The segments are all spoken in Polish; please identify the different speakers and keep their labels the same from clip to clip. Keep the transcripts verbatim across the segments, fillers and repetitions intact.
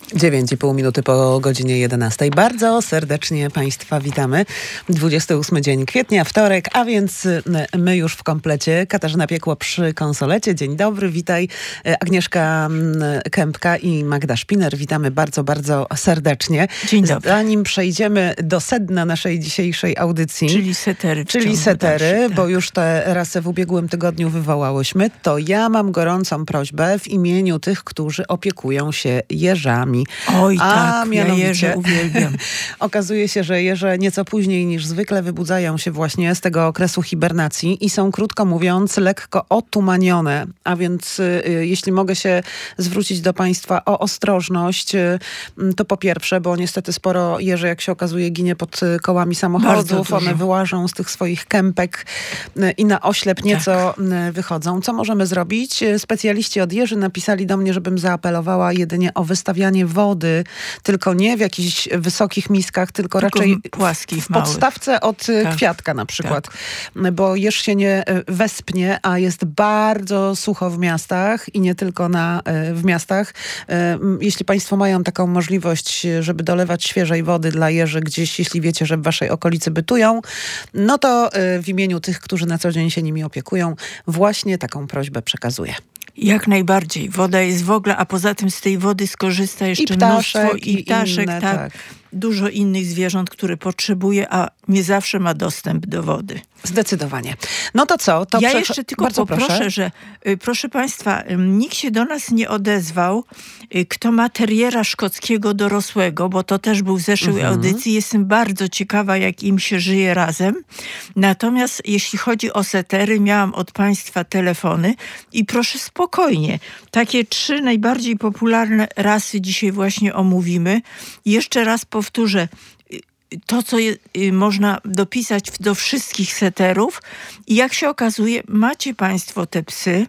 Speaker 1: dziewięć i pół minuty po godzinie jedenastej. Bardzo serdecznie Państwa witamy. dwudziesty ósmy dzień kwietnia, wtorek, a więc my już w komplecie. Katarzyna Piekło przy konsolecie. Dzień dobry, witaj. Agnieszka Kępka i Magda Szpiner. Witamy bardzo, bardzo serdecznie.
Speaker 2: Dzień dobry.
Speaker 1: Zanim przejdziemy do sedna naszej dzisiejszej audycji.
Speaker 2: Czyli setery.
Speaker 1: Czyli setery,
Speaker 2: dalszy,
Speaker 1: bo
Speaker 2: tak.
Speaker 1: już te rasy w ubiegłym tygodniu wywołałyśmy, to ja mam gorącą prośbę w imieniu tych, którzy opiekują się jeżami.
Speaker 2: Oj,
Speaker 1: A
Speaker 2: tak,
Speaker 1: mianowicie,
Speaker 2: ja jeże uwielbiam.
Speaker 1: Okazuje się, że jeże nieco później niż zwykle wybudzają się właśnie z tego okresu hibernacji i są, krótko mówiąc, lekko otumanione. A więc y, jeśli mogę się zwrócić do Państwa o ostrożność, y, to po pierwsze, bo niestety sporo jeży, jak się okazuje, ginie pod kołami samochodów. One wyłażą z tych swoich kępek y, i na oślep nieco tak. wychodzą. Co możemy zrobić? Specjaliści od jeży napisali do mnie, żebym zaapelowała jedynie o wystawianie wody, tylko nie w jakichś wysokich miskach, tylko, tylko raczej
Speaker 2: płaskich,
Speaker 1: w podstawce
Speaker 2: małych.
Speaker 1: od
Speaker 2: tak.
Speaker 1: kwiatka na przykład.
Speaker 2: Tak.
Speaker 1: Bo jeż się nie wespnie, a jest bardzo sucho w miastach i nie tylko na, w miastach. Jeśli Państwo mają taką możliwość, żeby dolewać świeżej wody dla jeży gdzieś, jeśli wiecie, że w waszej okolicy bytują, no to w imieniu tych, którzy na co dzień się nimi opiekują, właśnie taką prośbę przekazuję.
Speaker 2: Jak najbardziej. Woda jest w ogóle, a poza tym z tej wody skorzysta jeszcze
Speaker 1: I ptaszek,
Speaker 2: mnóstwo i ptaszek,
Speaker 1: inne,
Speaker 2: tak,
Speaker 1: tak.
Speaker 2: Dużo innych zwierząt, które potrzebuje, a nie zawsze ma dostęp do wody.
Speaker 1: Zdecydowanie. No to co? To
Speaker 2: ja
Speaker 1: prze...
Speaker 2: jeszcze tylko
Speaker 1: Bardzo
Speaker 2: poproszę,
Speaker 1: proszę.
Speaker 2: że y, proszę Państwa, y, nikt się do nas nie odezwał, y, kto ma teriera szkockiego dorosłego, bo to też był w zeszłej
Speaker 1: mhm.
Speaker 2: audycji. Jestem bardzo ciekawa, jak im się żyje razem. Natomiast jeśli chodzi o setery, miałam od Państwa telefony i proszę spokojnie. Takie trzy najbardziej popularne rasy dzisiaj właśnie omówimy. Jeszcze raz powtórzę. To, co je, y, można dopisać do wszystkich seterów. I jak się okazuje, macie Państwo te psy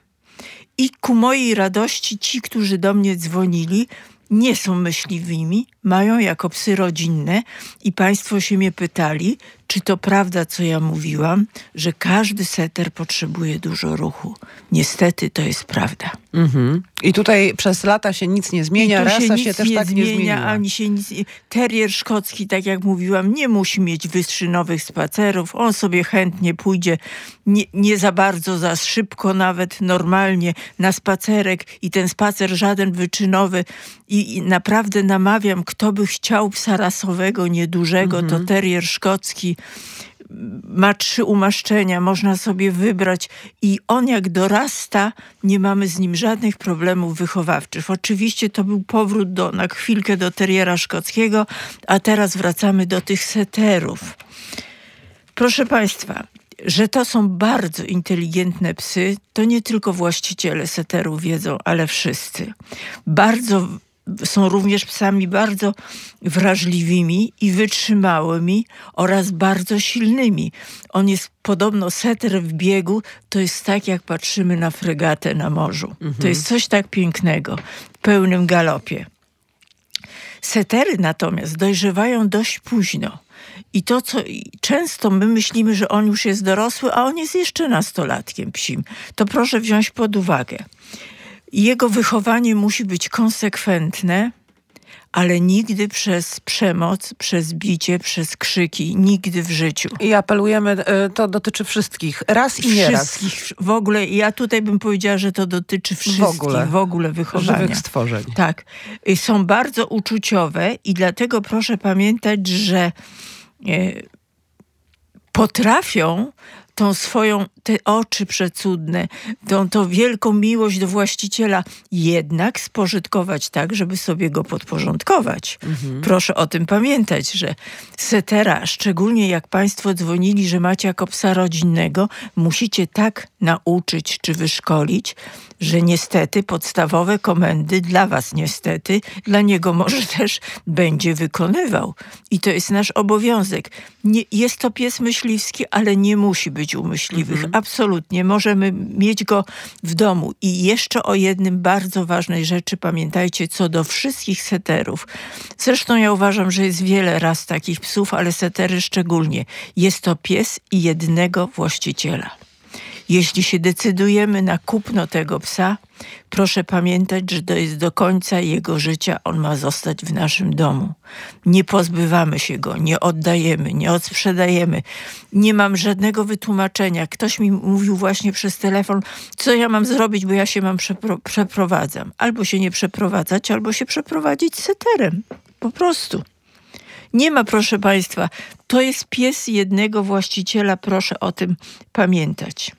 Speaker 2: i ku mojej radości ci, którzy do mnie dzwonili, nie są myśliwymi, mają jako psy rodzinne i Państwo się mnie pytali, czy to prawda, co ja mówiłam, że każdy seter potrzebuje dużo ruchu. Niestety to jest prawda.
Speaker 1: Mhm. I tutaj przez lata się nic nie zmienia, rasa się, się też
Speaker 2: nie
Speaker 1: tak
Speaker 2: zmienia,
Speaker 1: nie zmieniła.
Speaker 2: Ani się nic... Terrier szkocki, tak jak mówiłam, nie musi mieć wystrzynowych spacerów. On sobie chętnie pójdzie nie, nie za bardzo, za szybko, nawet normalnie na spacerek i ten spacer żaden wyczynowy. I, i naprawdę namawiam, kto by chciał psa rasowego, niedużego, mhm. to terrier szkocki. Ma trzy umaszczenia, można sobie wybrać i on jak dorasta, nie mamy z nim żadnych problemów wychowawczych. Oczywiście to był powrót do, na chwilkę do teriera szkockiego, a teraz wracamy do tych seterów. Proszę Państwa, że to są bardzo inteligentne psy, to nie tylko właściciele seterów wiedzą, ale wszyscy. Bardzo są również psami bardzo wrażliwymi i wytrzymałymi oraz bardzo silnymi. On jest podobno seter w biegu, to jest tak, jak patrzymy na fregatę na morzu. Mhm. To jest coś tak pięknego, w pełnym galopie. Setery natomiast dojrzewają dość późno. I to, co często my myślimy, że on już jest dorosły, a on jest jeszcze nastolatkiem psim. To proszę wziąć pod uwagę. Jego wychowanie musi być konsekwentne, ale nigdy przez przemoc, przez bicie, przez krzyki, nigdy w życiu.
Speaker 1: I apelujemy, to dotyczy wszystkich, raz i nie raz.
Speaker 2: Wszystkich, w ogóle, ja tutaj bym powiedziała, że to dotyczy wszystkich, w ogóle, w ogóle wychowania.
Speaker 1: Żywych stworzeń.
Speaker 2: Tak. Są bardzo uczuciowe i dlatego proszę pamiętać, że e, potrafią tą swoją, te oczy przecudne, tą, tą wielką miłość do właściciela jednak spożytkować tak, żeby sobie go podporządkować. Mhm. Proszę o tym pamiętać, że setera, szczególnie jak Państwo dzwonili, że macie jako psa rodzinnego, musicie tak nauczyć czy wyszkolić, że niestety podstawowe komendy dla was niestety, dla niego może też będzie wykonywał. I to jest nasz obowiązek. Nie, jest to pies myśliwski, ale nie musi być u myśliwych. Mhm. Absolutnie. Możemy mieć go w domu. I jeszcze o jednym bardzo ważnej rzeczy pamiętajcie, co do wszystkich seterów. Zresztą ja uważam, że jest wiele ras takich psów, ale setery szczególnie. Jest to pies i jednego właściciela. Jeśli się decydujemy na kupno tego psa, proszę pamiętać, że to jest do końca jego życia, on ma zostać w naszym domu. Nie pozbywamy się go, nie oddajemy, nie odsprzedajemy. Nie mam żadnego wytłumaczenia. Ktoś mi mówił właśnie przez telefon, co ja mam zrobić, bo ja się mam przepro- przeprowadzam. Albo się nie przeprowadzać, albo się przeprowadzić seterem. Po prostu. Nie ma, proszę Państwa, to jest pies jednego właściciela, proszę o tym pamiętać.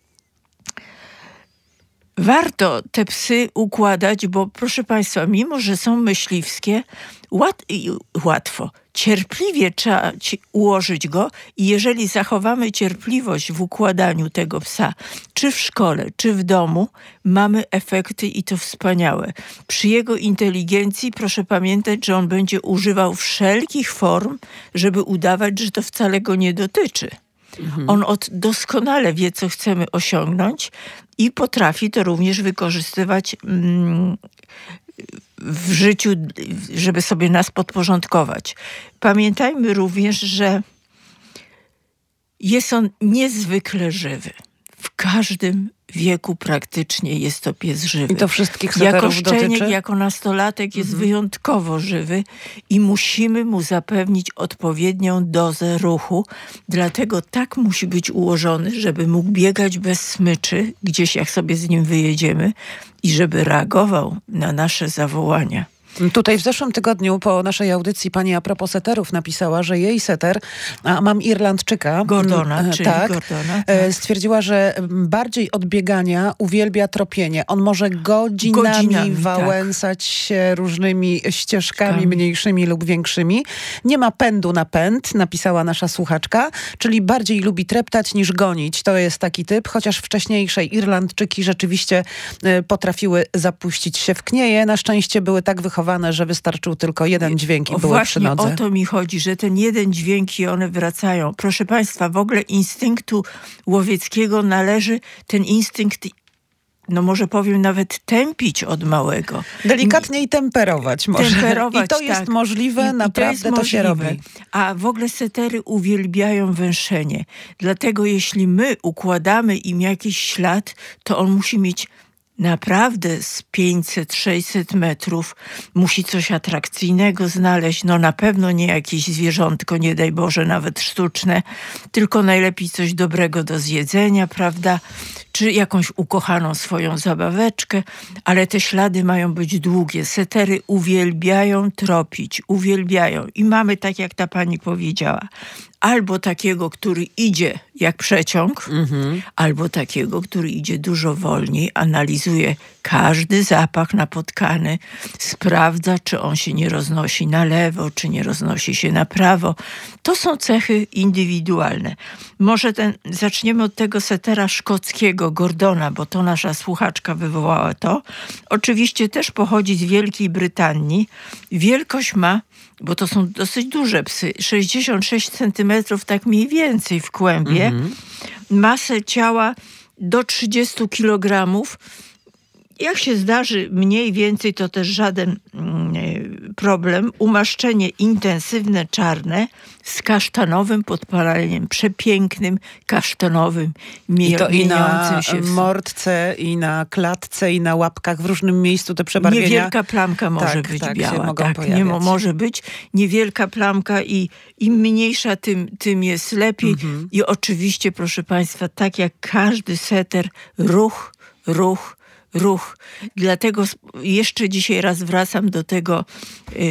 Speaker 2: Warto te psy układać, bo proszę Państwa, mimo że są myśliwskie, łat, łatwo, cierpliwie trzeba ułożyć go i jeżeli zachowamy cierpliwość w układaniu tego psa, czy w szkole, czy w domu, mamy efekty i to wspaniałe. Przy jego inteligencji proszę pamiętać, że on będzie używał wszelkich form, żeby udawać, że to wcale go nie dotyczy. Mhm. On od doskonale wie, co chcemy osiągnąć i potrafi to również wykorzystywać mm, w życiu, żeby sobie nas podporządkować. Pamiętajmy również, że jest on niezwykle żywy. W każdym wieku praktycznie jest to pies żywy.
Speaker 1: I to wszystkich seterów
Speaker 2: jako szczeniek,
Speaker 1: dotyczy?
Speaker 2: jako nastolatek jest mhm. wyjątkowo żywy i musimy mu zapewnić odpowiednią dozę ruchu. Dlatego tak musi być ułożony, żeby mógł biegać bez smyczy, gdzieś jak sobie z nim wyjedziemy i żeby reagował na nasze zawołania.
Speaker 1: Tutaj w zeszłym tygodniu po naszej audycji pani a propos seterów napisała, że jej seter, a mam Irlandczyka,
Speaker 2: Gordona, czyli
Speaker 1: tak,
Speaker 2: Gordona, tak.
Speaker 1: stwierdziła, że bardziej od biegania uwielbia tropienie. On może godzinami, godzinami wałęsać tak. się różnymi ścieżkami Tam. mniejszymi lub większymi. Nie ma pędu na pęd, napisała nasza słuchaczka, czyli bardziej lubi treptać niż gonić. To jest taki typ, chociaż wcześniejsze Irlandczyki rzeczywiście potrafiły zapuścić się w knieje. Na szczęście były tak wychowane, że wystarczył tylko jeden dźwięk i
Speaker 2: o,
Speaker 1: były przy nodze.
Speaker 2: Właśnie o to mi chodzi, że ten jeden dźwięk i one wracają. Proszę Państwa, w ogóle instynktu łowieckiego należy ten instynkt, no może powiem nawet tępić od małego.
Speaker 1: Delikatnie i temperować może.
Speaker 2: Temperować,
Speaker 1: I to
Speaker 2: tak.
Speaker 1: jest możliwe,
Speaker 2: I,
Speaker 1: naprawdę
Speaker 2: i to, jest
Speaker 1: to się
Speaker 2: możliwe.
Speaker 1: robi.
Speaker 2: A w ogóle setery uwielbiają węszenie. Dlatego jeśli my układamy im jakiś ślad, to on musi mieć naprawdę z pięćset sześćset metrów, musi coś atrakcyjnego znaleźć, no na pewno nie jakieś zwierzątko, nie daj Boże, nawet sztuczne, tylko najlepiej coś dobrego do zjedzenia, prawda, czy jakąś ukochaną swoją zabaweczkę, ale te ślady mają być długie. Setery uwielbiają tropić, uwielbiają i mamy, tak jak ta pani powiedziała, albo takiego, który idzie jak przeciąg, mhm. albo takiego, który idzie dużo wolniej, analizuje każdy zapach napotkany, sprawdza, czy on się nie roznosi na lewo, czy nie roznosi się na prawo. To są cechy indywidualne. Może ten, zaczniemy od tego setera szkockiego, Gordona, bo to nasza słuchaczka wywołała to. Oczywiście też pochodzi z Wielkiej Brytanii. Wielkość ma, bo to są dosyć duże psy, sześćdziesiąt sześć centymetrów, tak mniej więcej w kłębie. Mhm. Masę ciała do trzydziestu kilogramów. Jak się zdarzy mniej więcej, to też żaden mm, problem. Umaszczenie intensywne, czarne, z kasztanowym podpaleniem, przepięknym, kasztanowym, mie-
Speaker 1: I to i na
Speaker 2: się w...
Speaker 1: mordce, i na klatce, i na łapkach, w różnym miejscu te przebarwienia.
Speaker 2: Niewielka plamka może
Speaker 1: tak,
Speaker 2: być
Speaker 1: tak,
Speaker 2: biała.
Speaker 1: Się mogą
Speaker 2: tak,
Speaker 1: pojawiać.
Speaker 2: nie mo- może być niewielka plamka i im mniejsza, tym, tym jest lepiej. Mhm. I oczywiście, proszę Państwa, tak jak każdy seter, ruch, ruch, ruch. Dlatego jeszcze dzisiaj raz wracam do tego yy,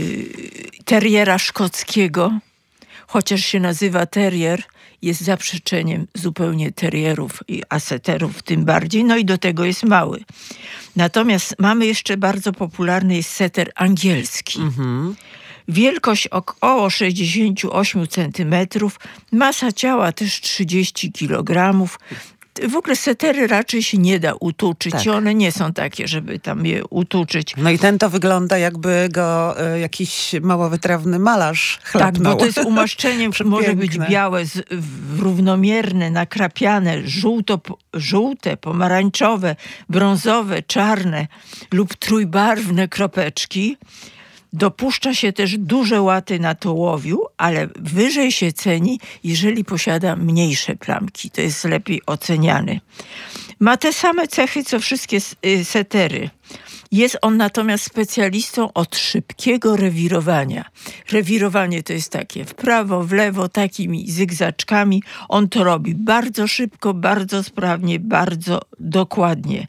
Speaker 2: teriera szkockiego, chociaż się nazywa terrier, jest zaprzeczeniem zupełnie terrierów, a seterów tym bardziej, no i do tego jest mały. Natomiast mamy jeszcze bardzo popularny jest seter angielski. Mhm. Wielkość około sześćdziesiąt osiem centymetrów, masa ciała też trzydzieści kilogramów. W ogóle setery raczej się nie da utuczyć tak. i one nie są takie, żeby tam je utuczyć.
Speaker 1: No i ten to wygląda, jakby go y, jakiś mało wytrawny malarz chlapnął.
Speaker 2: Tak, bo to jest umaszczenie, może być białe, z, w, równomierne, nakrapiane, żółto, żółte, pomarańczowe, brązowe, czarne lub trójbarwne kropeczki. Dopuszcza się też duże łaty na tułowiu, ale wyżej się ceni, jeżeli posiada mniejsze plamki. To jest lepiej oceniany. Ma te same cechy, co wszystkie setery. Jest on natomiast specjalistą od szybkiego rewirowania. Rewirowanie to jest takie w prawo, w lewo, takimi zygzaczkami. On to robi bardzo szybko, bardzo sprawnie, bardzo dokładnie.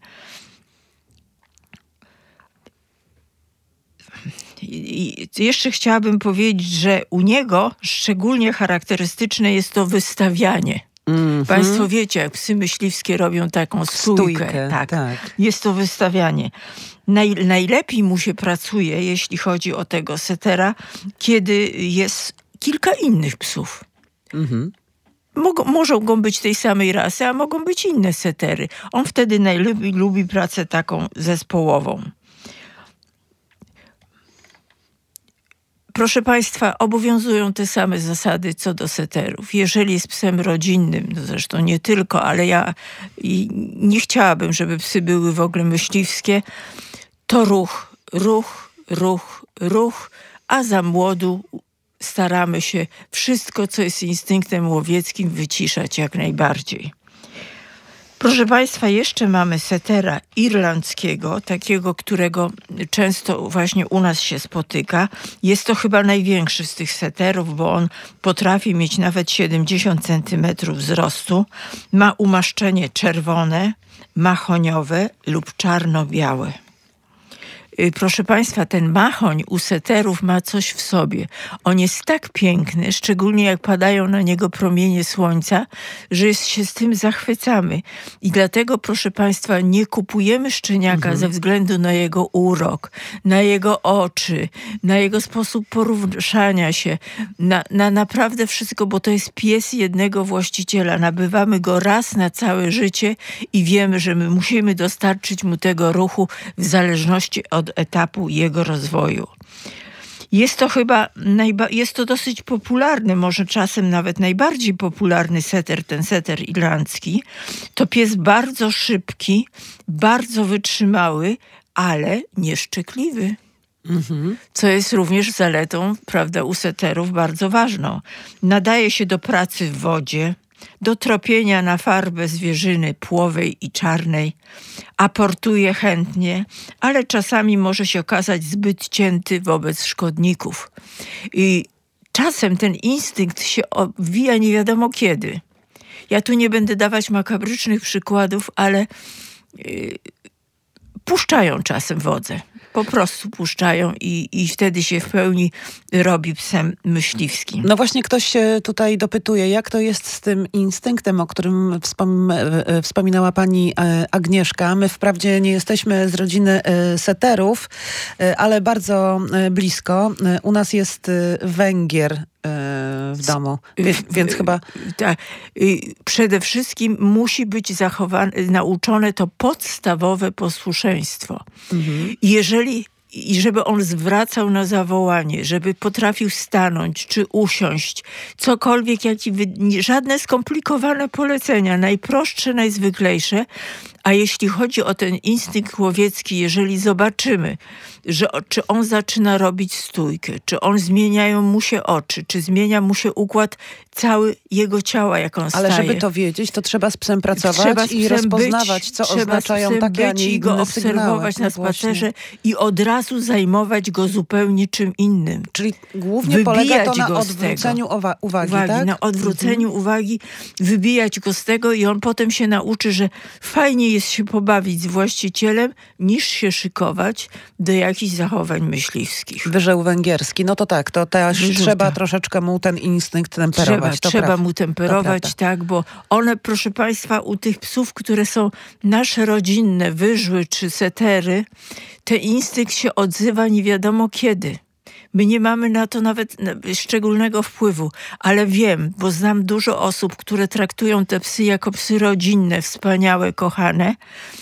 Speaker 2: I jeszcze chciałabym powiedzieć, że u niego szczególnie charakterystyczne jest to wystawianie. Mm-hmm. Państwo wiecie, jak psy myśliwskie robią taką stójkę.
Speaker 1: Stójkę
Speaker 2: tak.
Speaker 1: tak.
Speaker 2: Jest to wystawianie. Naj, najlepiej mu się pracuje, jeśli chodzi o tego setera, kiedy jest kilka innych psów. Mm-hmm. Mogą, mogą być tej samej rasy, a mogą być inne setery. On wtedy najlepiej lubi pracę taką zespołową. Proszę Państwa, obowiązują te same zasady co do seterów. Jeżeli jest psem rodzinnym, no zresztą nie tylko, ale ja nie chciałabym, żeby psy były w ogóle myśliwskie, to ruch, ruch, ruch, ruch, a za młodu staramy się wszystko, co jest instynktem łowieckim, wyciszać jak najbardziej. Proszę Państwa, jeszcze mamy setera irlandzkiego, takiego, którego często właśnie u nas się spotyka. Jest to chyba największy z tych seterów, bo on potrafi mieć nawet siedemdziesiąt centymetrów wzrostu. Ma umaszczenie czerwone, mahoniowe lub czarno-białe. Proszę Państwa, ten machoń u seterów ma coś w sobie. On jest tak piękny, szczególnie jak padają na niego promienie słońca, że się z tym zachwycamy. I dlatego, proszę Państwa, nie kupujemy szczeniaka mhm. ze względu na jego urok, na jego oczy, na jego sposób poruszania się, na, na naprawdę wszystko, bo to jest pies jednego właściciela. Nabywamy go raz na całe życie i wiemy, że my musimy dostarczyć mu tego ruchu w zależności od od etapu jego rozwoju. Jest to chyba, najba- jest to dosyć popularny, może czasem nawet najbardziej popularny seter, ten seter irlandzki. To pies bardzo szybki, bardzo wytrzymały, ale nieszczekliwy. Mhm. Co jest również zaletą, prawda, u seterów bardzo ważną. Nadaje się do pracy w wodzie, do tropienia na farbę zwierzyny płowej i czarnej, aportuje chętnie, ale czasami może się okazać zbyt cięty wobec szkodników. I czasem ten instynkt się obwija nie wiadomo kiedy. Ja tu nie będę dawać makabrycznych przykładów, ale yy, puszczają czasem wodze. Po prostu puszczają i, i wtedy się w pełni robi psem myśliwskim.
Speaker 1: No właśnie ktoś się tutaj dopytuje, jak to jest z tym instynktem, o którym wspom wspominała pani Agnieszka. My wprawdzie nie jesteśmy z rodziny seterów, ale bardzo blisko. U nas jest Węgier w domu, więc, więc chyba...
Speaker 2: Tak. Przede wszystkim musi być zachowane, nauczone to podstawowe posłuszeństwo. Mhm. Jeżeli i żeby on zwracał na zawołanie, żeby potrafił stanąć czy usiąść, cokolwiek, jak i żadne skomplikowane polecenia, najprostsze, najzwyklejsze. A jeśli chodzi o ten instynkt łowiecki, jeżeli zobaczymy, że czy on zaczyna robić stójkę, czy on zmieniają mu się oczy, czy zmienia mu się układ cały jego ciała, jak on staje.
Speaker 1: Ale żeby to wiedzieć, to trzeba z psem pracować
Speaker 2: trzeba z
Speaker 1: i
Speaker 2: psem
Speaker 1: rozpoznawać,
Speaker 2: być,
Speaker 1: co oznaczają takie, a nie
Speaker 2: i go obserwować na spacerze i od razu zajmować go zupełnie czym innym.
Speaker 1: Czyli głównie wybijać polega to na odwróceniu uwa uwagi,
Speaker 2: uwagi
Speaker 1: tak?
Speaker 2: Na odwróceniu mhm. uwagi, wybijać go z tego i on potem się nauczy, że fajnie jest się pobawić z właścicielem, niż się szykować do jakichś zachowań myśliwskich.
Speaker 1: Wyżeł węgierski, no to tak, to też Wyżuta. trzeba troszeczkę mu ten instynkt temperować.
Speaker 2: Trzeba,
Speaker 1: to
Speaker 2: trzeba
Speaker 1: prawda.
Speaker 2: mu temperować, tak, bo one, proszę Państwa, u tych psów, które są nasze rodzinne, wyżły czy setery, ten instynkt się odzywa nie wiadomo kiedy. My nie mamy na to nawet szczególnego wpływu, ale wiem, bo znam dużo osób, które traktują te psy jako psy rodzinne, wspaniałe, kochane.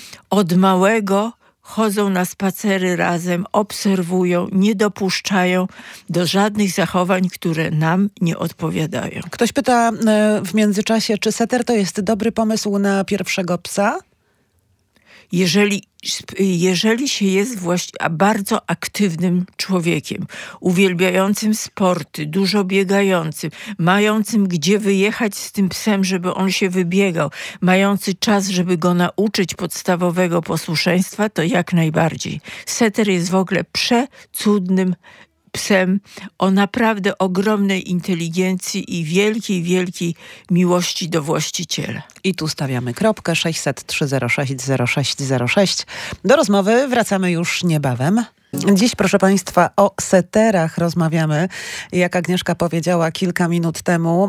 Speaker 2: Od małego chodzą na spacery razem, obserwują, nie dopuszczają do żadnych zachowań, które nam nie odpowiadają.
Speaker 1: Ktoś pyta w międzyczasie, czy seter to jest dobry pomysł na pierwszego psa?
Speaker 2: Jeżeli, jeżeli się jest właśnie bardzo aktywnym człowiekiem, uwielbiającym sporty, dużo biegającym, mającym gdzie wyjechać z tym psem, żeby on się wybiegał, mający czas, żeby go nauczyć podstawowego posłuszeństwa, to jak najbardziej. Setter jest w ogóle przecudnym psem o naprawdę ogromnej inteligencji i wielkiej, wielkiej miłości do właściciela.
Speaker 1: I tu stawiamy kropkę. sześćset trzy zero sześć zero sześć zero sześć. Do rozmowy wracamy już niebawem. Dziś, proszę Państwa, o seterach rozmawiamy. Jak Agnieszka powiedziała kilka minut temu,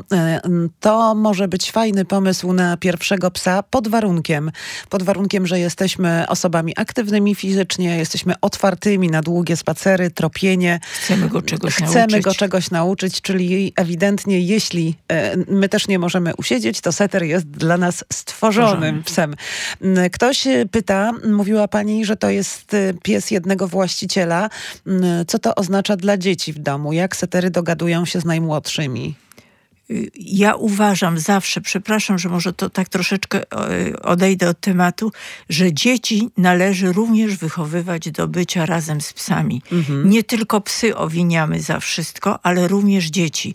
Speaker 1: to może być fajny pomysł na pierwszego psa pod warunkiem, pod warunkiem, że jesteśmy osobami aktywnymi fizycznie, jesteśmy otwartymi na długie spacery, tropienie.
Speaker 2: Chcemy go czegoś
Speaker 1: Chcemy
Speaker 2: nauczyć.
Speaker 1: go czegoś nauczyć, czyli ewidentnie, jeśli my też nie możemy usiedzieć, to setter jest dla nas stworzonym psem. Ktoś pyta, mówiła Pani, że to jest pies jednego właściciela. Co to oznacza dla dzieci w domu? Jak setery dogadują się z najmłodszymi?
Speaker 2: Ja uważam zawsze, przepraszam, że może to tak troszeczkę odejdę od tematu, że dzieci należy również wychowywać do bycia razem z psami. Mhm. Nie tylko psy owiniamy za wszystko, ale również dzieci.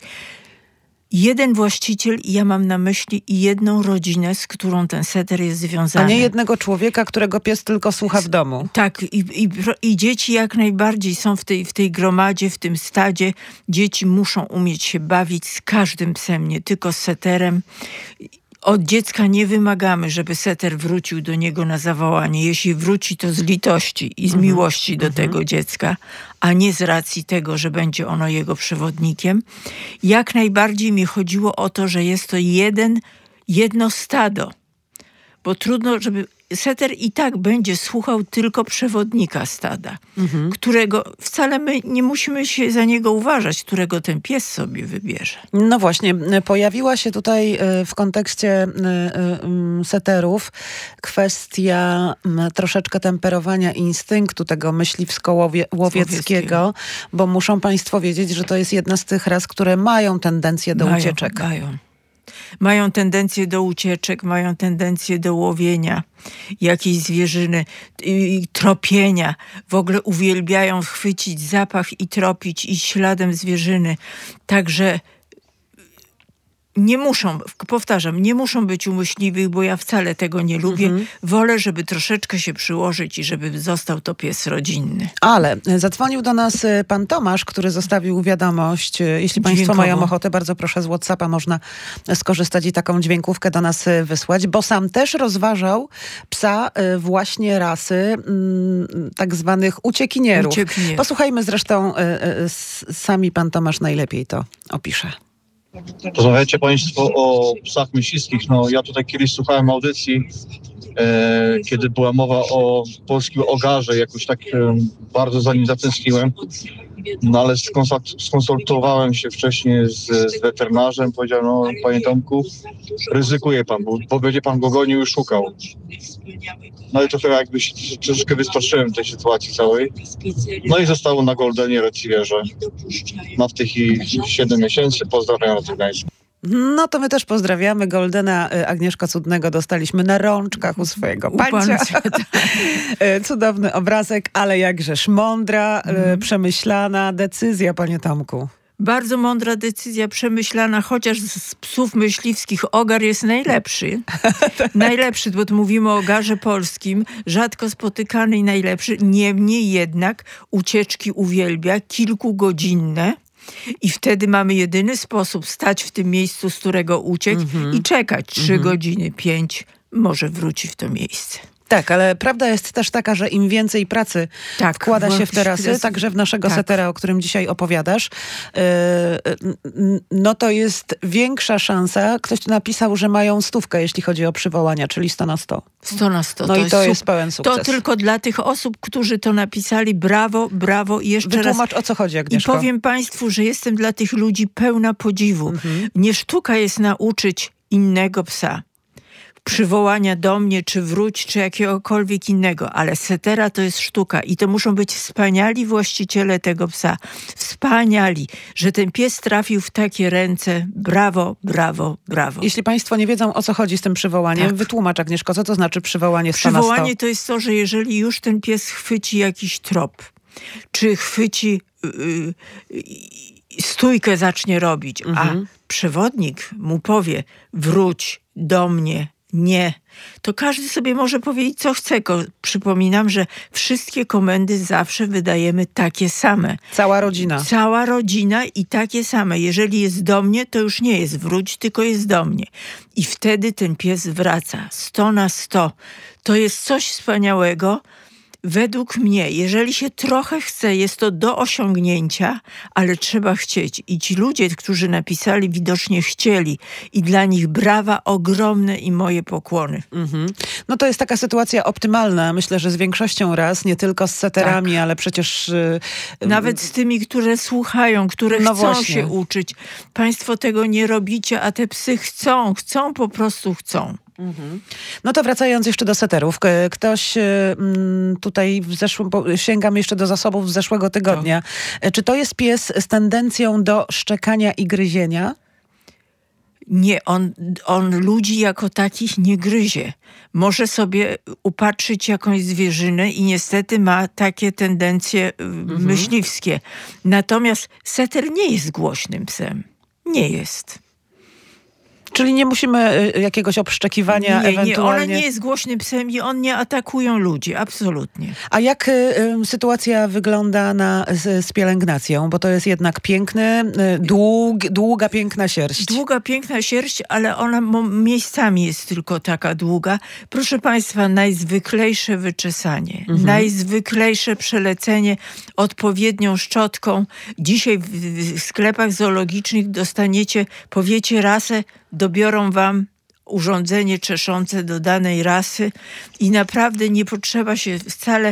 Speaker 2: Jeden właściciel, i ja mam na myśli i jedną rodzinę, z którą ten setter jest związany.
Speaker 1: A nie jednego człowieka, którego pies tylko słucha w domu.
Speaker 2: Tak, i, i, i dzieci jak najbardziej są w tej, w tej gromadzie, w tym stadzie. Dzieci muszą umieć się bawić z każdym psem, nie tylko z setterem. Od dziecka nie wymagamy, żeby setter wrócił do niego na zawołanie. Jeśli wróci, to z litości i z mhm. miłości do mhm. tego dziecka, a nie z racji tego, że będzie ono jego przewodnikiem. Jak najbardziej mi chodziło o to, że jest to jeden, jedno stado. Bo trudno, żeby... Setter i tak będzie słuchał tylko przewodnika stada, mhm. którego wcale my nie musimy się za niego uważać, którego ten pies sobie wybierze.
Speaker 1: No właśnie, pojawiła się tutaj w kontekście setterów kwestia troszeczkę temperowania instynktu tego myśliwsko-łowieckiego, bo muszą Państwo wiedzieć, że to jest jedna z tych ras, które mają tendencję do
Speaker 2: mają,
Speaker 1: ucieczek.
Speaker 2: Mają. Mają tendencję do ucieczek, mają tendencję do łowienia jakiejś zwierzyny, i tropienia. W ogóle uwielbiają chwycić zapach i tropić, iść śladem zwierzyny. Także nie muszą, powtarzam, nie muszą być umyśliwych, bo ja wcale tego nie lubię. Mhm. Wolę, żeby troszeczkę się przyłożyć i żeby został to pies rodzinny.
Speaker 1: Ale zadzwonił do nas pan Tomasz, który zostawił wiadomość. Jeśli Państwo
Speaker 2: Dźwiękowo.
Speaker 1: mają ochotę, bardzo proszę, z WhatsAppa można skorzystać i taką dźwiękówkę do nas wysłać, bo sam też rozważał psa właśnie rasy tak zwanych uciekinierów.
Speaker 2: Uciekinierów.
Speaker 1: Posłuchajmy zresztą, sami pan Tomasz najlepiej to opisze.
Speaker 3: Rozmawiacie Państwo o psach myśliwskich. No, ja tutaj kiedyś słuchałem audycji, e, kiedy była mowa o polskim ogarze. Jakoś tak e, bardzo za nim zatęskniłem. No ale skonsult- skonsultowałem się wcześniej z, z weterynarzem. Powiedział, no panie Tomku, ryzykuje pan, bo, bo będzie pan go gonił i szukał. No i trochę jakby się troszeczkę wystraszyłem tej sytuacji całej. No i zostało na Goldenie Retrieverze. Ma w tej chwili siedem miesięcy. Pozdrawiam z Gdańska.
Speaker 1: No to my też pozdrawiamy. Goldena Agnieszka Cudnego dostaliśmy na rączkach u swojego pancia. Cudowny obrazek, ale jakżeż mądra, mm. przemyślana decyzja, panie Tomku.
Speaker 2: Bardzo mądra decyzja, przemyślana, chociaż z psów myśliwskich ogar jest najlepszy. tak. Najlepszy, bo tu mówimy o ogarze polskim, rzadko spotykany i najlepszy. Niemniej jednak ucieczki uwielbia, kilkugodzinne. I wtedy mamy jedyny sposób stać w tym miejscu, z którego uciekł mm-hmm. i czekać trzy mm-hmm. godziny, pięć, może wróci w to miejsce.
Speaker 1: Tak, ale prawda jest też taka, że im więcej pracy tak, wkłada się w te rasy, także w naszego tak. setera, o którym dzisiaj opowiadasz, yy, no to jest większa szansa. Ktoś tu napisał, że mają stówkę, jeśli chodzi o przywołania, czyli sto na sto.
Speaker 2: sto na sto.
Speaker 1: No
Speaker 2: to
Speaker 1: i
Speaker 2: jest
Speaker 1: to
Speaker 2: super.
Speaker 1: jest pełen sukces.
Speaker 2: To tylko dla tych osób, którzy to napisali. Brawo, brawo. I jeszcze
Speaker 1: Wytłumacz,
Speaker 2: raz.
Speaker 1: o co chodzi, Agnieszko.
Speaker 2: I powiem Państwu, że jestem dla tych ludzi pełna podziwu. Mhm. Nie sztuka jest nauczyć innego psa. przywołania do mnie, czy wróć, czy jakiegokolwiek innego, ale setera to jest sztuka i to muszą być wspaniali właściciele tego psa. Wspaniali, że ten pies trafił w takie ręce. Brawo, brawo, brawo.
Speaker 1: Jeśli państwo nie wiedzą, o co chodzi z tym przywołaniem,
Speaker 2: tak.
Speaker 1: wytłumacz, Agnieszko, co to znaczy przywołanie sto na sto?
Speaker 2: Przywołanie to jest to, że jeżeli już ten pies chwyci jakiś trop, czy chwyci yy, yy, stójkę zacznie robić, mhm. a przewodnik mu powie wróć do mnie, nie, to każdy sobie może powiedzieć, co chce. Przypominam, że wszystkie komendy zawsze wydajemy takie same.
Speaker 1: Cała rodzina.
Speaker 2: Cała rodzina i takie same. Jeżeli jest do mnie, to już nie jest wróć, tylko jest do mnie. I wtedy ten pies wraca. sto na sto. To jest coś wspaniałego. Według mnie, jeżeli się trochę chce, jest to do osiągnięcia, ale trzeba chcieć. I ci ludzie, którzy napisali, widocznie chcieli. I dla nich brawa ogromne i moje pokłony.
Speaker 1: Mhm. No to jest taka sytuacja optymalna. Myślę, że z większością raz, nie tylko z seterami, tak. ale przecież... Yy,
Speaker 2: Nawet z tymi, które słuchają, które
Speaker 1: no
Speaker 2: chcą
Speaker 1: właśnie.
Speaker 2: się uczyć. Państwo tego nie robicie, a te psy chcą, chcą, po prostu chcą.
Speaker 1: Mhm. No to wracając jeszcze do seterów. Ktoś mm, tutaj w zeszłym, sięgam jeszcze do zasobów z zeszłego tygodnia. To. Czy to jest pies z tendencją do szczekania i gryzienia?
Speaker 2: Nie, on, on ludzi jako takich nie gryzie. Może sobie upatrzyć jakąś zwierzynę i niestety ma takie tendencje mhm. myśliwskie. Natomiast seter nie jest głośnym psem. Nie jest.
Speaker 1: Czyli nie musimy jakiegoś obszczekiwania
Speaker 2: nie,
Speaker 1: ewentualnie...
Speaker 2: Nie, ona nie jest głośnym psem i on nie atakują ludzi, absolutnie.
Speaker 1: A jak y, sytuacja wygląda na, z, z pielęgnacją? Bo to jest jednak piękny, y, dług, długa, piękna sierść.
Speaker 2: Długa, piękna sierść, ale ona miejscami jest tylko taka długa. Proszę państwa, najzwyklejsze wyczesanie, mhm. najzwyklejsze przelecenie odpowiednią szczotką. Dzisiaj w, w sklepach zoologicznych dostaniecie, powiecie rasę, dobiorą wam urządzenie czeszące do danej rasy i naprawdę nie potrzeba się wcale,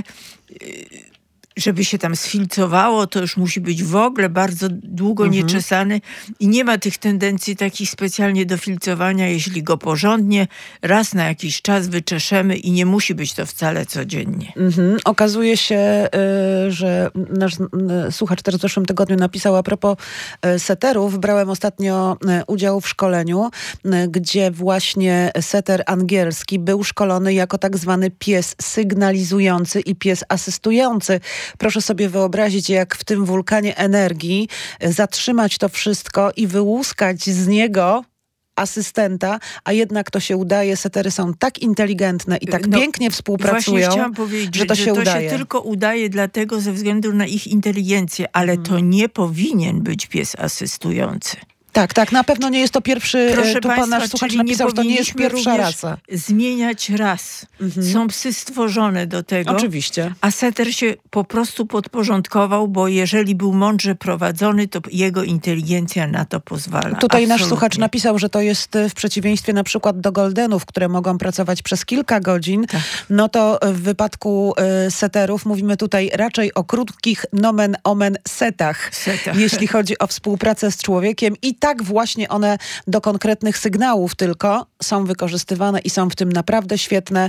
Speaker 2: żeby się tam sfilcowało, to już musi być w ogóle bardzo długo mhm. nieczesany i nie ma tych tendencji takich specjalnie do filcowania, jeśli go porządnie raz na jakiś czas wyczeszemy i nie musi być to wcale codziennie.
Speaker 1: Mhm. Okazuje się, y, że nasz y, słuchacz też w zeszłym tygodniu napisał a propos y, seterów. Brałem ostatnio y, udział w szkoleniu, y, gdzie właśnie seter angielski był szkolony jako tak zwany pies sygnalizujący i pies asystujący. Proszę sobie wyobrazić, jak w tym wulkanie energii zatrzymać to wszystko i wyłuskać z niego asystenta, a jednak to się udaje. Setery są tak inteligentne i tak no, pięknie współpracują,
Speaker 2: chciałam powiedzieć,
Speaker 1: że to
Speaker 2: że
Speaker 1: się
Speaker 2: to
Speaker 1: udaje.
Speaker 2: się tylko udaje dlatego ze względu na ich inteligencję, ale hmm. to nie powinien być pies asystujący.
Speaker 1: Tak, tak, na pewno nie jest to pierwszy,
Speaker 2: Proszę
Speaker 1: tu
Speaker 2: państwa,
Speaker 1: nasz słuchacz napisał, że to nie jest pierwsza rasa.
Speaker 2: Zmieniać ras. Mhm. Są psy stworzone do tego.
Speaker 1: Oczywiście.
Speaker 2: A seter się po prostu podporządkował, bo jeżeli był mądrze prowadzony, to jego inteligencja na to pozwala.
Speaker 1: Tutaj
Speaker 2: Absolutnie.
Speaker 1: Nasz słuchacz napisał, że to jest w przeciwieństwie na przykład do goldenów, które mogą pracować przez kilka godzin, tak. no to w wypadku y, seterów mówimy tutaj raczej o krótkich nomen omen setach, setach, jeśli chodzi o współpracę z człowiekiem i tak właśnie one do konkretnych sygnałów tylko są wykorzystywane i są w tym naprawdę świetne.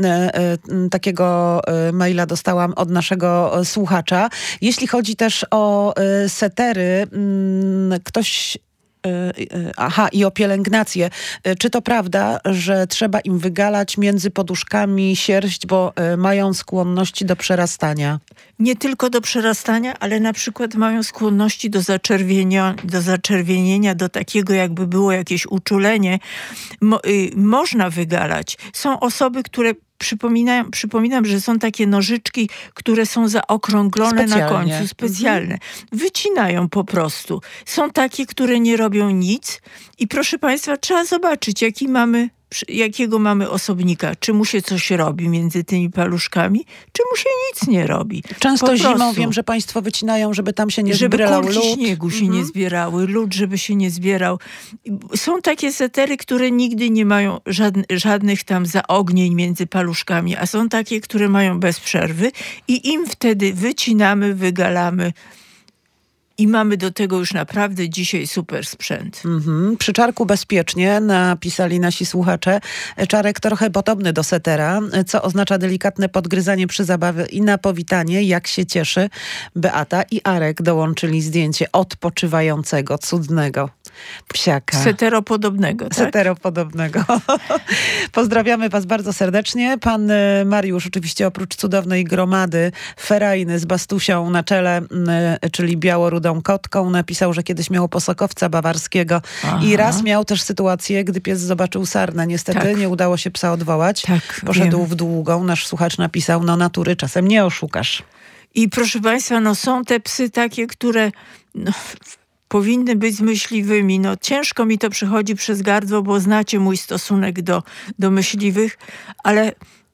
Speaker 1: Takiego maila dostałam od naszego słuchacza. Jeśli chodzi też o setery, ktoś... Aha, i o pielęgnację. Czy to prawda, że trzeba im wygalać między poduszkami sierść, bo mają skłonności do przerastania?
Speaker 2: Nie tylko do przerastania, ale na przykład mają skłonności do zaczerwienia, do zaczerwienienia, do takiego jakby było jakieś uczulenie. Mo, y, można wygalać. Są osoby, które Przypominam, przypominam, że są takie nożyczki, które są zaokrąglone specjalnie. Na końcu, specjalne. Mhm. Wycinają po prostu. Są takie, które nie robią nic i proszę państwa, trzeba zobaczyć, jaki mamy, jakiego mamy osobnika. Czy mu się coś robi między tymi paluszkami, czy mu się nic nie robi.
Speaker 1: Często po zimą prostu. Wiem, że państwo wycinają, żeby tam się nie
Speaker 2: żeby
Speaker 1: zbierał
Speaker 2: kurki
Speaker 1: lód.
Speaker 2: śniegu się
Speaker 1: mhm.
Speaker 2: nie zbierały, lód, żeby się nie zbierał. Są takie setery, które nigdy nie mają żadnych, żadnych tam zaognień między paluszkami, a są takie, które mają bez przerwy i im wtedy wycinamy, wygalamy i mamy do tego już naprawdę dzisiaj super sprzęt.
Speaker 1: Mhm. Przy czarku bezpiecznie, napisali nasi słuchacze. Czarek trochę podobny do setera, co oznacza delikatne podgryzanie przy zabawie i na powitanie, jak się cieszy. Beata i Arek dołączyli zdjęcie odpoczywającego, cudnego psiaka.
Speaker 2: Seteropodobnego, tak?
Speaker 1: Seteropodobnego. Pozdrawiamy was bardzo serdecznie. Pan Mariusz oczywiście oprócz cudownej gromady ferajny z Bastusią na czele, czyli białorudą kotką, napisał, że kiedyś miał posokowca bawarskiego. Aha. I raz miał też sytuację, gdy pies zobaczył sarnę. Niestety tak. nie udało się psa odwołać.
Speaker 2: Tak,
Speaker 1: Poszedł
Speaker 2: wiem.
Speaker 1: w długą. Nasz słuchacz napisał, no natury czasem nie oszukasz.
Speaker 2: I proszę państwa, no są te psy takie, które no, powinny być z myśliwymi. No ciężko mi to przychodzi przez gardło, bo znacie mój stosunek do, do myśliwych, ale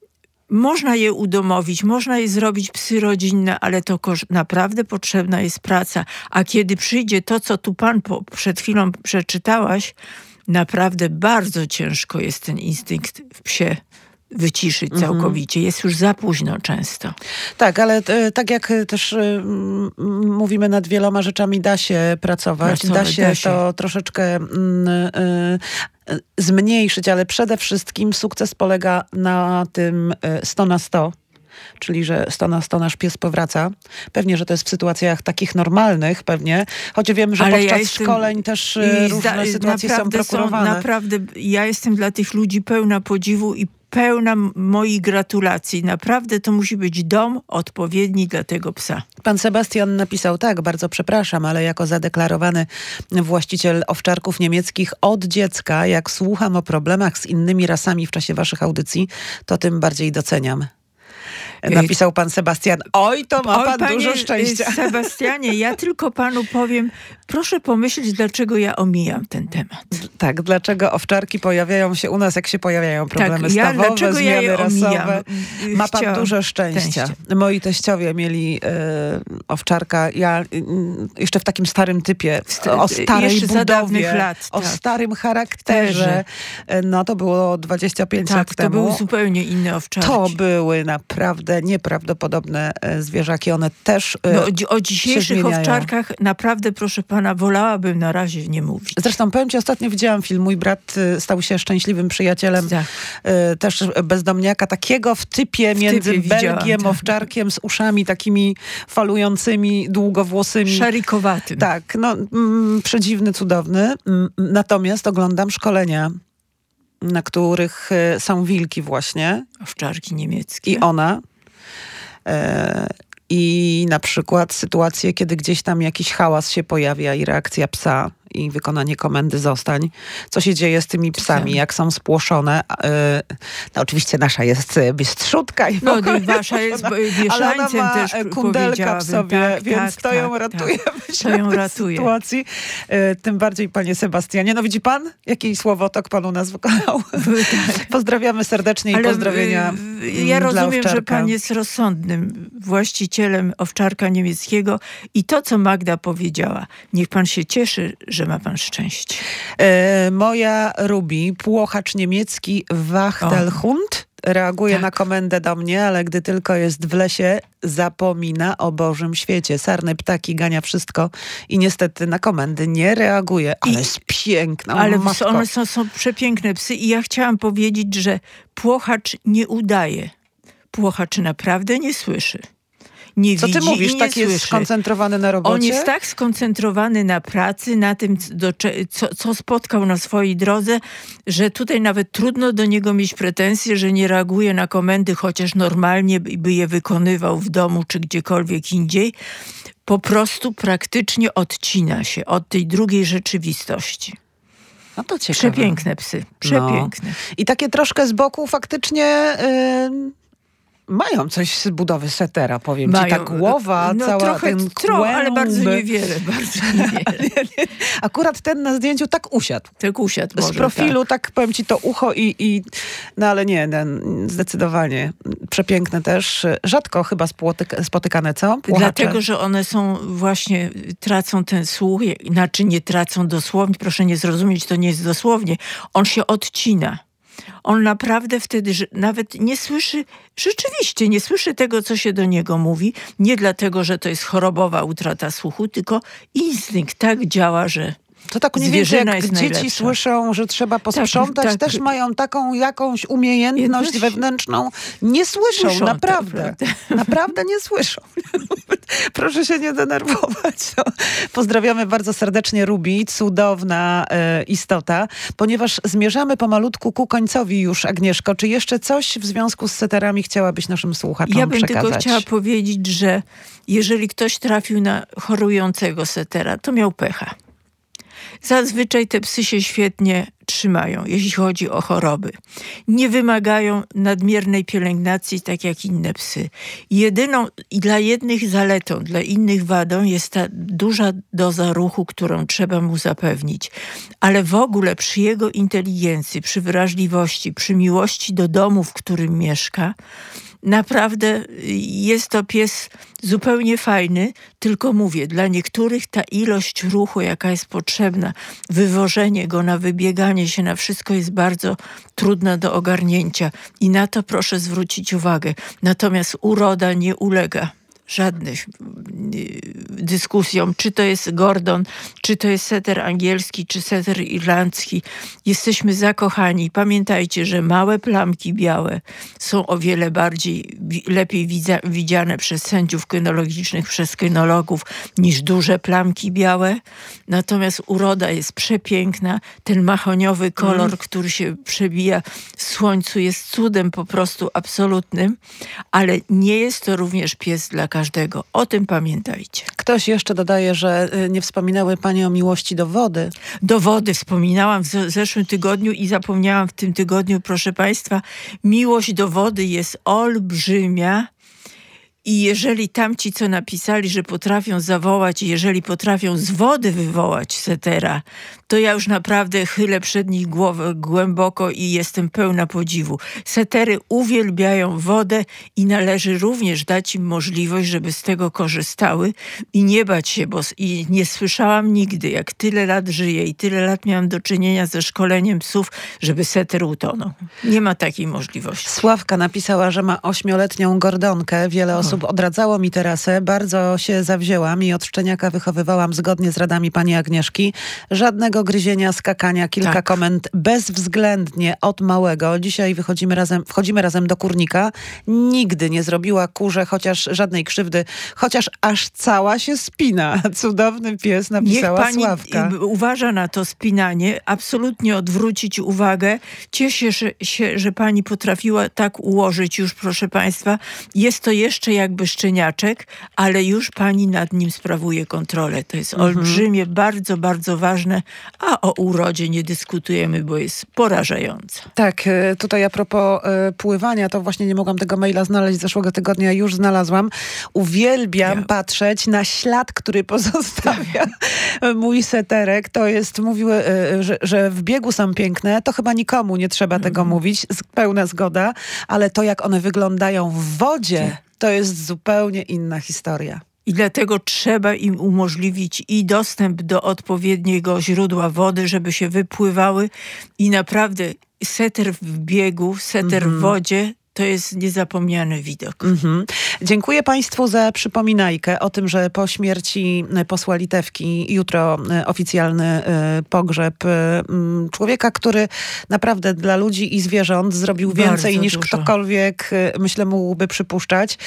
Speaker 2: można je udomowić, można je zrobić psy rodzinne, ale to naprawdę potrzebna jest praca. A kiedy przyjdzie to, co tu pan po, przed chwilą przeczytałaś, naprawdę bardzo ciężko jest ten instynkt w psie wyciszyć całkowicie. Jest już za późno często.
Speaker 1: Tak, ale e, tak jak też e, m, mówimy nad wieloma rzeczami, da się pracować.
Speaker 2: Pracować
Speaker 1: da się
Speaker 2: da się.
Speaker 1: to troszeczkę m, e, zmniejszyć, ale przede wszystkim sukces polega na tym sto na sto. Czyli, że sto na sto nasz pies powraca. Pewnie, że to jest w sytuacjach takich normalnych, pewnie. Choć wiem, że
Speaker 2: ale
Speaker 1: podczas
Speaker 2: ja jestem,
Speaker 1: szkoleń też różne sytuacje są prokurowane.
Speaker 2: Są, naprawdę, ja jestem dla tych ludzi pełna podziwu i pełna moich gratulacji. Naprawdę to musi być dom odpowiedni dla tego psa.
Speaker 1: Pan Sebastian napisał tak, bardzo przepraszam, ale jako zadeklarowany właściciel owczarków niemieckich od dziecka, jak słucham o problemach z innymi rasami w czasie waszych audycji, to tym bardziej doceniam. Napisał pan Sebastian. Oj, to ma
Speaker 2: Oj,
Speaker 1: pan
Speaker 2: panie
Speaker 1: dużo szczęścia.
Speaker 2: Sebastianie, ja tylko panu powiem, proszę pomyśleć, dlaczego ja omijam ten temat.
Speaker 1: Tak, dlaczego owczarki pojawiają się u nas, jak się pojawiają problemy
Speaker 2: tak, ja,
Speaker 1: stawowe, zmiany
Speaker 2: ja je
Speaker 1: rasowe.
Speaker 2: omijam?
Speaker 1: Ma pan
Speaker 2: Chciałam
Speaker 1: dużo szczęścia.
Speaker 2: szczęście.
Speaker 1: Moi teściowie mieli e, owczarka. Ja e, jeszcze w takim starym typie, o starej
Speaker 2: jeszcze za dawnych
Speaker 1: budowie,
Speaker 2: lat,
Speaker 1: o
Speaker 2: tak.
Speaker 1: starym charakterze. E, no to było dwadzieścia pięć
Speaker 2: tak,
Speaker 1: lat
Speaker 2: to
Speaker 1: temu.
Speaker 2: były zupełnie inne owczarki.
Speaker 1: To były naprawdę nieprawdopodobne zwierzaki. One też
Speaker 2: no, o, o dzisiejszych
Speaker 1: się
Speaker 2: owczarkach naprawdę, proszę pana, wolałabym na razie nie mówić.
Speaker 1: Zresztą powiem ci, ostatnio widziałam film. Mój brat stał się szczęśliwym przyjacielem
Speaker 2: tak.
Speaker 1: też bezdomniaka, takiego w typie
Speaker 2: w
Speaker 1: między
Speaker 2: typie
Speaker 1: Belgiem,
Speaker 2: tak.
Speaker 1: owczarkiem z uszami takimi falującymi, długowłosymi.
Speaker 2: Szarikowatym.
Speaker 1: Tak, no mm, przedziwny, cudowny. Mm, natomiast oglądam szkolenia, na których są wilki właśnie.
Speaker 2: Owczarki niemieckie.
Speaker 1: I ona. E, I na przykład sytuacje, kiedy gdzieś tam jakiś hałas się pojawia i reakcja psa i wykonanie komendy zostań. Co się dzieje z tymi psami, jak są spłoszone. No oczywiście nasza jest bystrzutka i
Speaker 2: no, wasza jest wieszańcem,
Speaker 1: ale ona ma
Speaker 2: też
Speaker 1: kundelka w sobie,
Speaker 2: tak,
Speaker 1: więc
Speaker 2: tak,
Speaker 1: to ją
Speaker 2: tak,
Speaker 1: ratuje.
Speaker 2: tak.
Speaker 1: Myślę,
Speaker 2: To ją
Speaker 1: w tej
Speaker 2: ratuje.
Speaker 1: sytuacji. Tym bardziej, panie Sebastianie. No widzi pan, jaki słowotok pan u nas wykonał. Pozdrawiamy serdecznie i
Speaker 2: ale
Speaker 1: pozdrowienia
Speaker 2: ja
Speaker 1: dla
Speaker 2: rozumiem,
Speaker 1: owczarka.
Speaker 2: że pan jest rozsądnym właścicielem owczarka niemieckiego i to, co Magda powiedziała, niech pan się cieszy, że ma pan szczęście.
Speaker 1: E, moja Ruby, płochacz niemiecki Wachtelhund, reaguje
Speaker 2: tak.
Speaker 1: na komendę do mnie, ale gdy tylko jest w lesie, zapomina o Bożym świecie. Sarny ptaki gania wszystko i niestety na komendy nie reaguje. Ale I, jest piękna.
Speaker 2: Ale
Speaker 1: matko.
Speaker 2: one są, są przepiękne psy i ja chciałam powiedzieć, że płochacz nie udaje. Płochacz naprawdę nie słyszy. Nie
Speaker 1: Co ty
Speaker 2: widzi
Speaker 1: mówisz?
Speaker 2: i nie
Speaker 1: Tak
Speaker 2: słyszy.
Speaker 1: jest skoncentrowany na robocie?
Speaker 2: On jest tak skoncentrowany na pracy, na tym, do, co, co spotkał na swojej drodze, że tutaj nawet trudno do niego mieć pretensje, że nie reaguje na komendy, chociaż normalnie by je wykonywał w domu czy gdziekolwiek indziej. Po prostu praktycznie odcina się od tej drugiej rzeczywistości.
Speaker 1: No to ciekawe.
Speaker 2: Przepiękne psy. Przepiękne.
Speaker 1: No. I takie troszkę z boku faktycznie... Yy... Mają coś z budowy setera, powiem Mają, ci. Ta głowa,
Speaker 2: no,
Speaker 1: cała
Speaker 2: trochę,
Speaker 1: ten
Speaker 2: tro, ale bardzo niewiele, bardzo niewiele.
Speaker 1: Akurat ten na zdjęciu tak usiadł.
Speaker 2: Tak usiadł może,
Speaker 1: z profilu, tak.
Speaker 2: tak,
Speaker 1: powiem ci, to ucho i... i no ale nie, ten, zdecydowanie. Przepiękne też. Rzadko chyba spotyka, spotykane, co? Płochacze.
Speaker 2: Dlatego, że one są właśnie, tracą ten słuch, znaczy nie tracą dosłownie, proszę nie zrozumieć, to nie jest dosłownie. On się odcina. on naprawdę wtedy że nawet nie słyszy, rzeczywiście nie słyszy tego, co się do niego mówi. Nie dlatego, że to jest chorobowa utrata słuchu, tylko instynkt tak działa, że
Speaker 1: to tak mniej więcej jak dzieci
Speaker 2: najlepsza.
Speaker 1: Słyszą, że trzeba posprzątać, tak, tak. też mają taką jakąś umiejętność Jedność... wewnętrzną. Nie słyszą, słyszą naprawdę. Naprawdę nie słyszą. Proszę się nie denerwować. No. Pozdrawiamy bardzo serdecznie Rubi, cudowna e, istota. Ponieważ zmierzamy pomalutku ku końcowi już, Agnieszko, czy jeszcze coś w związku z seterami chciałabyś naszym słuchaczom
Speaker 2: Ja bym
Speaker 1: przekazać?
Speaker 2: tylko chciała powiedzieć, że jeżeli ktoś trafił na chorującego setera, to miał pecha. Zazwyczaj te psy się świetnie trzymają, jeśli chodzi o choroby. Nie wymagają nadmiernej pielęgnacji, tak jak inne psy. Jedyną i dla jednych zaletą, dla innych wadą jest ta duża doza ruchu, którą trzeba mu zapewnić. Ale w ogóle przy jego inteligencji, przy wrażliwości, przy miłości do domu, w którym mieszka, naprawdę jest to pies zupełnie fajny, tylko mówię, dla niektórych ta ilość ruchu, jaka jest potrzebna, wywożenie go na wybieganie się, na wszystko jest bardzo trudna do ogarnięcia i na to proszę zwrócić uwagę. Natomiast uroda nie ulega żadnym dyskusjom, czy to jest Gordon, czy to jest setter angielski, czy setter irlandzki. Jesteśmy zakochani. Pamiętajcie, że małe plamki białe są o wiele bardziej, lepiej widza, widziane przez sędziów kynologicznych, przez kynologów, niż duże plamki białe. Natomiast uroda jest przepiękna. Ten mahoniowy kolor, mm. który się przebija w słońcu, jest cudem po prostu absolutnym, ale nie jest to również pies dla każdego. O tym pamiętajcie.
Speaker 1: Ktoś jeszcze dodaje, że nie wspominały Panie o miłości do wody.
Speaker 2: Do wody wspominałam w zeszłym tygodniu i zapomniałam w tym tygodniu, proszę Państwa. Miłość do wody jest olbrzymia. I jeżeli tamci, co napisali, że potrafią zawołać, jeżeli potrafią z wody wywołać setera, to ja już naprawdę chylę przed nich głowę głęboko i jestem pełna podziwu. Setery uwielbiają wodę i należy również dać im możliwość, żeby z tego korzystały i nie bać się, bo i nie słyszałam nigdy, jak tyle lat żyję i tyle lat miałam do czynienia ze szkoleniem psów, żeby seter utonął. Nie ma takiej możliwości.
Speaker 1: Sławka napisała, że ma ośmioletnią Gordonkę. Wiele osób odradzało mi terasę. Bardzo się zawzięłam i od szczeniaka wychowywałam zgodnie z radami pani Agnieszki. Żadnego gryzienia, skakania, kilka tak. komend bezwzględnie od małego. Dzisiaj wychodzimy razem, wchodzimy razem do kurnika. Nigdy nie zrobiła kurze chociaż żadnej krzywdy, chociaż aż cała się spina. Cudowny pies, napisała
Speaker 2: Niech pani
Speaker 1: Sławka.
Speaker 2: uważa na to spinanie, absolutnie odwrócić uwagę. Cieszę się, że pani potrafiła tak ułożyć już, proszę państwa. Jest to jeszcze jakby szczeniaczek, ale już pani nad nim sprawuje kontrolę. To jest mhm. olbrzymie, bardzo, bardzo ważne, a o urodzie nie dyskutujemy, bo jest porażająca.
Speaker 1: Tak, tutaj a propos y, pływania, to właśnie nie mogłam tego maila znaleźć z zeszłego tygodnia, już znalazłam. Uwielbiam ja. patrzeć na ślad, który pozostawia tak. mój seterek. To jest, mówiły, y, że, że w biegu są piękne, to chyba nikomu nie trzeba mhm. tego mówić, pełna zgoda, ale to jak one wyglądają w wodzie, to jest zupełnie inna historia.
Speaker 2: I dlatego trzeba im umożliwić i dostęp do odpowiedniego źródła wody, żeby się wypływały i naprawdę seter w biegu, seter mm-hmm. w wodzie, to jest niezapomniany widok. Mm-hmm.
Speaker 1: Dziękuję Państwu za przypominajkę o tym, że po śmierci posła Litewki jutro oficjalny pogrzeb człowieka, który naprawdę dla ludzi i zwierząt zrobił Bardzo więcej niż dużo. Ktokolwiek, myślę, mógłby przypuszczać.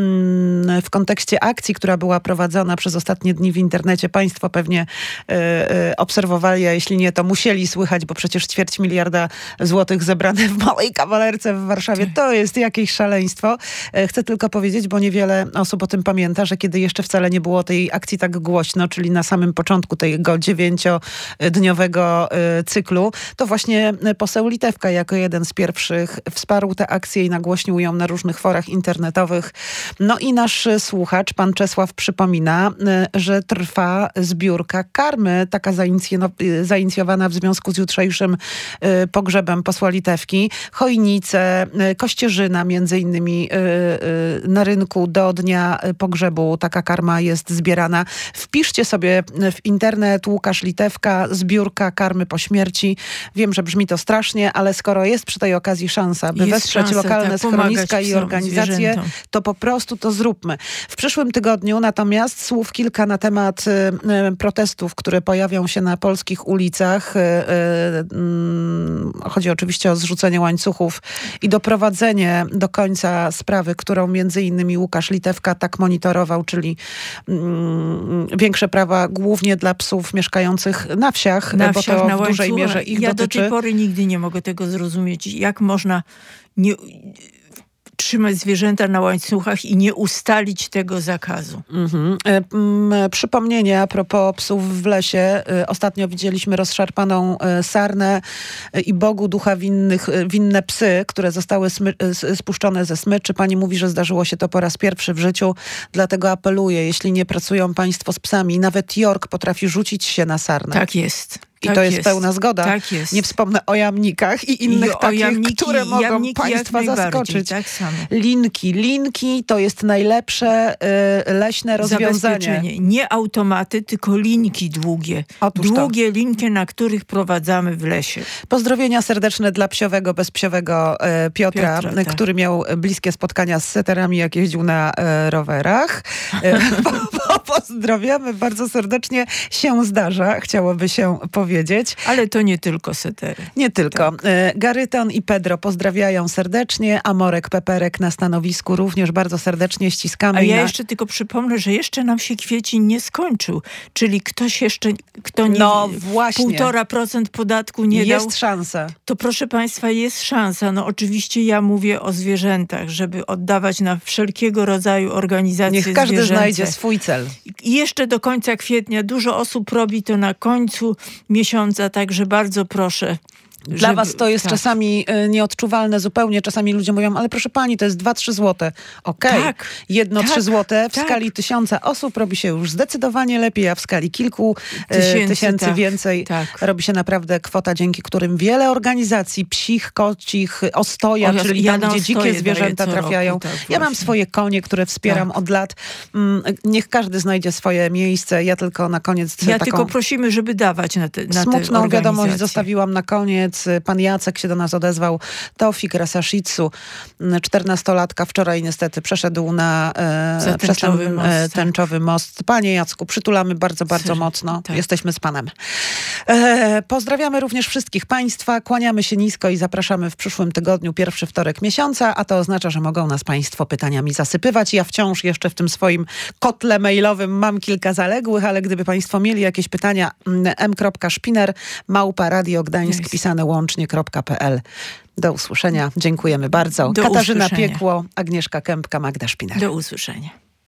Speaker 1: W kontekście akcji, która była prowadzona przez ostatnie dni w internecie, Państwo pewnie obserwowali, a jeśli nie, to musieli słychać, bo przecież ćwierć miliarda złotych zebrane w małej kawalerce w Warszawie, to jest jest jakieś szaleństwo. Chcę tylko powiedzieć, bo niewiele osób o tym pamięta, że kiedy jeszcze wcale nie było tej akcji tak głośno, czyli na samym początku tego dziewięciodniowego cyklu, to właśnie poseł Litewka jako jeden z pierwszych wsparł tę akcję i nagłośnił ją na różnych forach internetowych. No i nasz słuchacz, pan Czesław, przypomina, że trwa zbiórka karmy, taka zainicjowana w związku z jutrzejszym pogrzebem posła Litewki. Chojnice, kościerzyce, zwierzyna, między innymi na rynku do dnia pogrzebu taka karma jest zbierana. Wpiszcie sobie w internet Łukasz Litewka, zbiórka karmy po śmierci. Wiem, że brzmi to strasznie, ale skoro jest przy tej okazji szansa, by
Speaker 2: jest
Speaker 1: wesprzeć
Speaker 2: szansa,
Speaker 1: lokalne
Speaker 2: tak,
Speaker 1: schroniska i organizacje,
Speaker 2: zwierzętom.
Speaker 1: to po prostu to zróbmy. W przyszłym tygodniu natomiast słów kilka na temat y, y, protestów, które pojawią się na polskich ulicach. Y, y, y, chodzi oczywiście o zrzucenie łańcuchów i doprowadzenie do końca sprawy, którą między innymi Łukasz Litewka tak monitorował, czyli y, y, większe prawa głównie dla psów mieszkających na wsiach,
Speaker 2: na
Speaker 1: bo
Speaker 2: wsiach,
Speaker 1: to
Speaker 2: na
Speaker 1: w dużej
Speaker 2: łańcuchach.
Speaker 1: mierze ich
Speaker 2: ja
Speaker 1: dotyczy.
Speaker 2: Ja do tej pory nigdy nie mogę tego zrozumieć. Jak można nie trzymać zwierzęta na łańcuchach i nie ustalić tego zakazu.
Speaker 1: Mhm. E, przypomnienie a propos psów w lesie. E, ostatnio widzieliśmy rozszarpaną e, sarnę e, i Bogu ducha winnych, e, winne psy, które zostały smy, e, spuszczone ze smyczy. Pani mówi, że zdarzyło się to po raz pierwszy w życiu, dlatego apeluję, jeśli nie pracują państwo z psami, nawet York potrafi rzucić się na sarnę.
Speaker 2: Tak jest.
Speaker 1: I
Speaker 2: tak
Speaker 1: to jest,
Speaker 2: jest
Speaker 1: pełna zgoda.
Speaker 2: Tak jest.
Speaker 1: Nie wspomnę o jamnikach i innych
Speaker 2: I
Speaker 1: takich,
Speaker 2: jamniki,
Speaker 1: które mogą
Speaker 2: jamniki
Speaker 1: państwa zaskoczyć.
Speaker 2: Tak samo.
Speaker 1: Linki. Linki to jest najlepsze y, leśne rozwiązanie.
Speaker 2: Zabezpieczenie. Nie automaty, tylko linki długie.
Speaker 1: Otóż
Speaker 2: długie
Speaker 1: to.
Speaker 2: linki, na których prowadzamy w lesie.
Speaker 1: Pozdrowienia serdeczne dla psiowego, bezpsiowego e, Piotra,
Speaker 2: Piotra tak.
Speaker 1: który miał bliskie spotkania z seterami, jak jeździł na e, rowerach. E, po, po, pozdrawiamy bardzo serdecznie. Się zdarza, chciałoby się powiedzieć.
Speaker 2: Ale to nie tylko setery.
Speaker 1: Nie tylko.
Speaker 2: Tak.
Speaker 1: E, Garyton i Pedro pozdrawiają serdecznie. Amorek Peperek na stanowisku również bardzo serdecznie ściskamy.
Speaker 2: A ja
Speaker 1: na...
Speaker 2: jeszcze tylko przypomnę, że jeszcze nam się kwiecień nie skończył. Czyli ktoś jeszcze, kto nie
Speaker 1: no, właśnie.
Speaker 2: półtora procent podatku nie
Speaker 1: jest
Speaker 2: dał.
Speaker 1: Jest szansa.
Speaker 2: To proszę państwa, jest szansa. No oczywiście ja mówię o zwierzętach, żeby oddawać na wszelkiego rodzaju organizacje
Speaker 1: Niech każdy
Speaker 2: zwierzęce.
Speaker 1: znajdzie swój cel.
Speaker 2: I jeszcze do końca kwietnia dużo osób robi to na końcu miesiąca, także bardzo proszę.
Speaker 1: Dla
Speaker 2: żeby,
Speaker 1: was to jest
Speaker 2: tak.
Speaker 1: czasami y, nieodczuwalne zupełnie. Czasami ludzie mówią, ale proszę pani, to jest dwa trzy złote. Okej, okay.
Speaker 2: tak,
Speaker 1: jedno
Speaker 2: tak,
Speaker 1: trzy złote w
Speaker 2: tak.
Speaker 1: skali tysiąca osób robi się już zdecydowanie lepiej, a w skali kilku tysięcy, tysięcy
Speaker 2: tak,
Speaker 1: więcej
Speaker 2: tak.
Speaker 1: robi się naprawdę kwota, dzięki którym wiele organizacji psich, kocich, ostoja,
Speaker 2: o,
Speaker 1: czyli
Speaker 2: ja
Speaker 1: tam, gdzie dzikie zwierzęta trafiają.
Speaker 2: Roku, tak,
Speaker 1: ja mam swoje konie, które wspieram
Speaker 2: tak.
Speaker 1: od lat. Mm, niech każdy znajdzie swoje miejsce. Ja tylko na koniec
Speaker 2: Ja
Speaker 1: taką
Speaker 2: tylko prosimy, żeby dawać na te na
Speaker 1: smutną
Speaker 2: te
Speaker 1: wiadomość zostawiłam na koniec. Pan Jacek się do nas odezwał. Tofik Rasashitsu, czternastolatka, wczoraj niestety przeszedł na e, przez ten most, e, tęczowy most. Panie Jacku, przytulamy bardzo, bardzo Sir, mocno. Tak. Jesteśmy z panem. E, pozdrawiamy również wszystkich państwa. Kłaniamy się nisko i zapraszamy w przyszłym tygodniu, pierwszy wtorek miesiąca, a to oznacza, że mogą nas państwo pytaniami zasypywać. Ja wciąż jeszcze w tym swoim kotle mailowym mam kilka zaległych, ale gdyby państwo mieli jakieś pytania, m kropka szpiner małpa radio gdańsk pisane łącznie kropka p l. Do usłyszenia. Dziękujemy bardzo.
Speaker 2: Do
Speaker 1: Katarzyna
Speaker 2: usłyszenia.
Speaker 1: Piekło, Agnieszka Kępka, Magda Szpiner.
Speaker 2: Do usłyszenia.